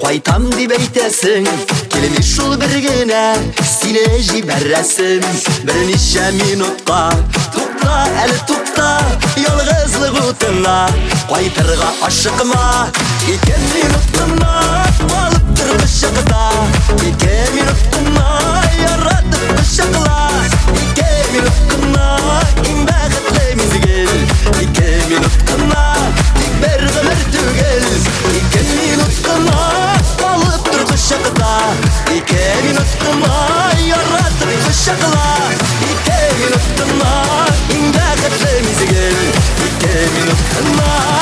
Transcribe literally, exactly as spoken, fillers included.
Кайтам дип әйтәсең, килми шул бер генә сине җибәрәсем. Берничә минутка тукта, әле тукта, ялгызлык утына кайтырга ашыкма. Ике минут кына алып тор кочакта, ике минут кына яратып кочакла. Ике минут кына иң бәхетле мизгел, ике минут кына тик бер гомер түгел. Ике минут кына алып тор кочакта, ике минут кына яратып кочакла. Ике минут кына иң бәхетле мизгел, ике минут кына